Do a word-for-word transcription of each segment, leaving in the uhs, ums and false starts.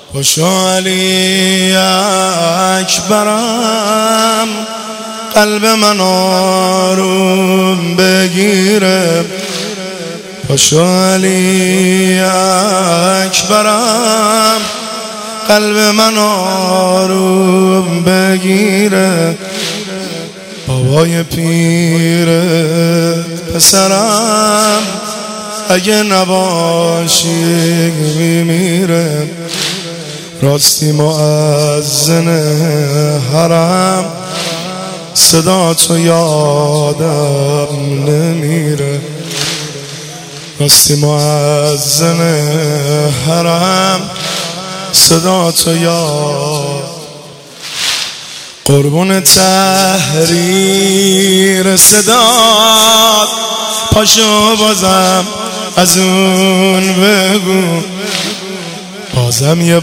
پاشو علی اکبرم، قلب من آروم بگیره. پاشو علی اکبرم، قلب من آروم بگیره. بابای پیرت پسرم، اگه نباشی میمیره. راستی مؤذن حرم، صدا تو یادم نمیره. راستی مؤذن حرم، صدا تو یاد. قربون تحریر صدات، پاشو بازم از اون بگو. بازم یه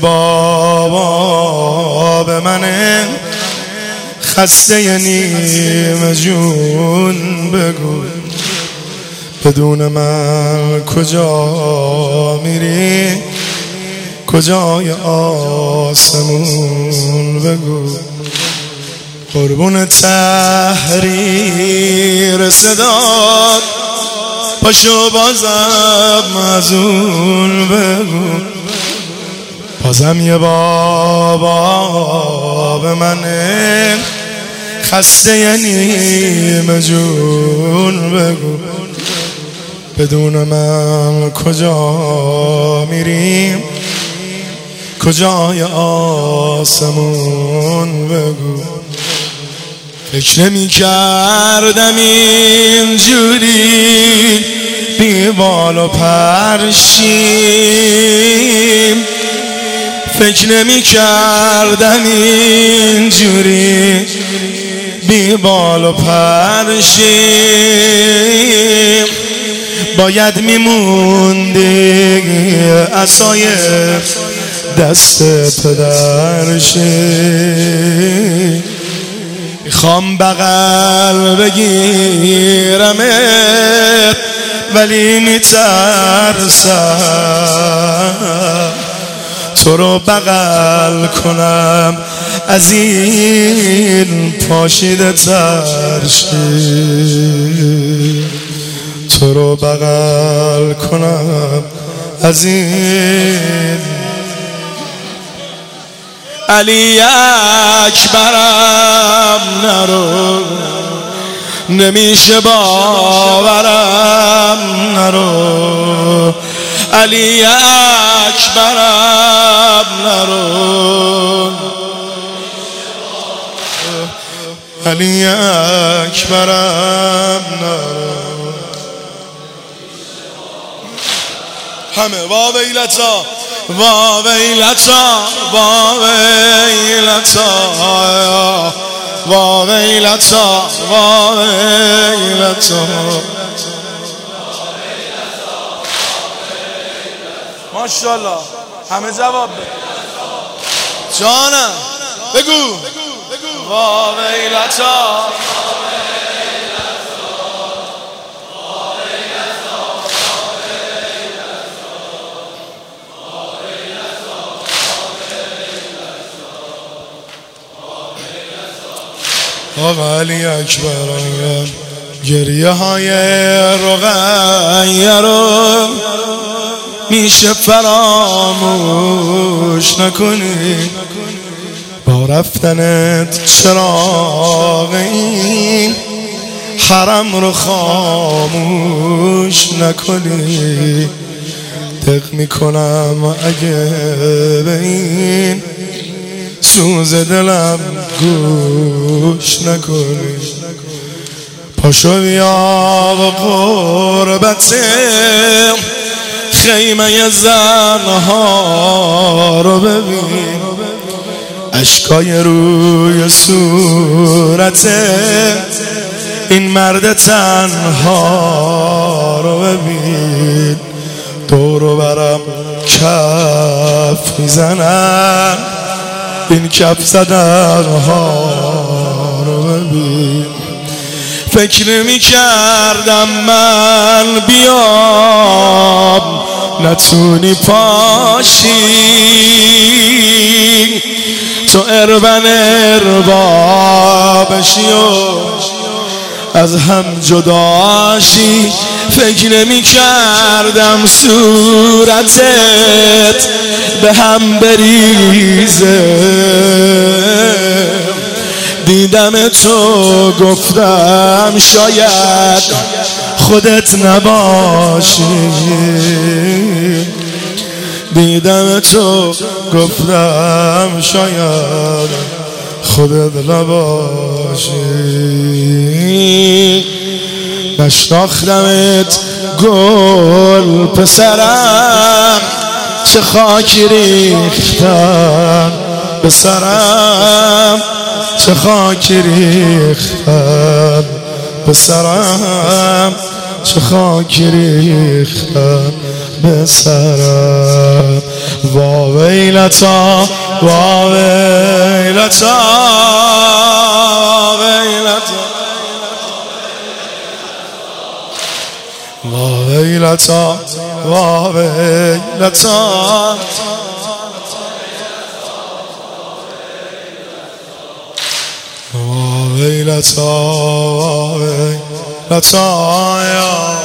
بابا به منه، خسته ی نیم جون بگو. بدون من کجا میری، کجای آسمون بگو. قربون تحریر صدات، پاشو بازم از اون بگو. بازم یه بابا به منه، خسته ی نیم جون بگو. بدون من کجا میریم، کجای آسمون بگو. فکر نمی کردم اینجوری بی بال و پرشیم. فکر نمی کردم اینجوری بی بال و پرشیم. باید میموندی عصای دست پدرشی. میخوام بغل بگیرمت، ولی میترسم تو رو بغل کنم، از این پاشیده ترشی. تو رو بغل کنم، از این. علی اکبرم نرو، نمیشه باورم نرو. علی اکبرم نرو، علی اکبرم نرو. همه وا ویلتا وا ویلتا وا ویلتا وا ویلتا وا ویلتا. ماشاءالله همه جواب بده جانم. بگو وا ویلتا. آقا علی اکبرم، گریه های رقیه رو میشه فراموش نکنی. با رفتنت چراغ این حرم رو خاموش نکنی. دق میکنم اگه به این سوز دلم گوش نکنی. پاشو بیا و قربت خیمه زنها رو ببین. اشکای روی صورت این مرد تنها رو ببین. دور و برم کف میزنن، این کف زدنها رو ببین. فکر نمی کردم من بیام نتونی پاشی، تو اربن اربابشی و از هم جداشی. فکر نمی کردم صورتت به هم بریزه، دیدم تو گفتم شاید خودت نباشی. دیدم تو گفتم شاید خودت نباشی. نشناختمت گل پسرم، چه خاکی ریختن به سرم، چه خاکی ریختن به سرم، چه خاکی ریختن به سرم. وا ویلتا وا ویلتا ویلتا وا ویلتا وا ویلتا وا ویلتا وا ویلتا یا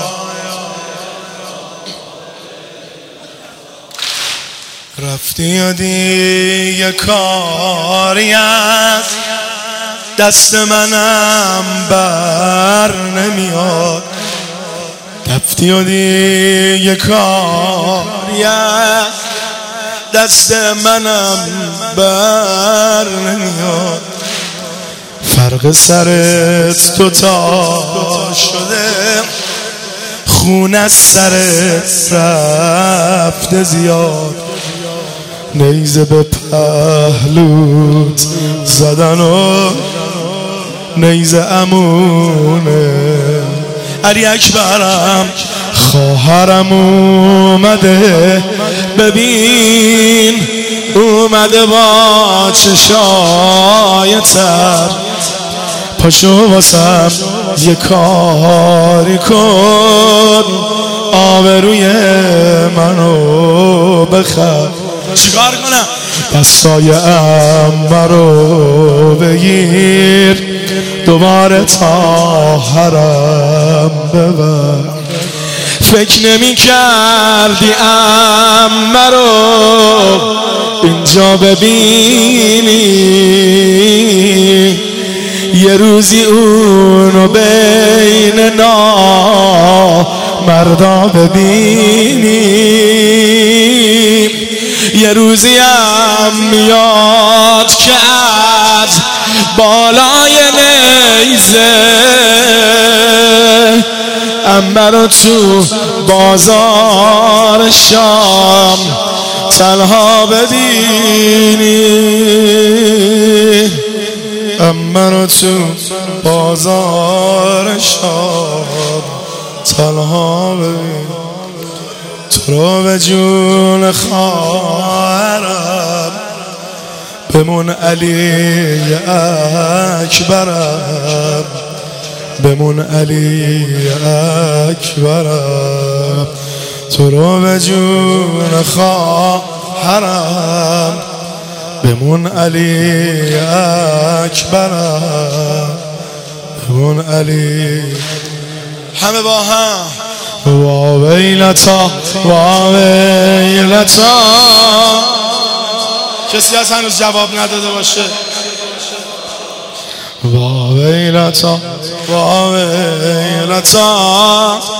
رفتی و دیگه کاری از دست منم بر نمیاد. رفتی و دیگه کاری از دست منم بر نمیاد. فرق سرت تو تا شده، خون از سرت رفته زیاد. نیزه به پهلوت زدن و نیزه امونه. علی اکبرم خواهرم اومده، ببین اومده با چشای تر. پاشو واسم یه کاری کن، آبروی منو بخر. چیکار کنم؟ دستای عمه رو بگیر، دوباره تا حرم ببر. فکر نمی کردی عمه رو اینجا ببینی، یه روزی اونو بین نامردا ببینی. یه روزی هم میاد که از بالای نیزه عمه رو تو بازار شام تنها ببینی. عمه رو تو بازار شام تنها ببینی. تو رو به جون خواهرم بمون علی اکبرم، بمون علی اکبرم. تو رو به جون خواهرم بمون علی اکبرم، بمون علی. همه با هم وا ویلتا وا ویلتا. کسی از هنوز جواب نداده باشه؟ وا ویلتا وا ویلتا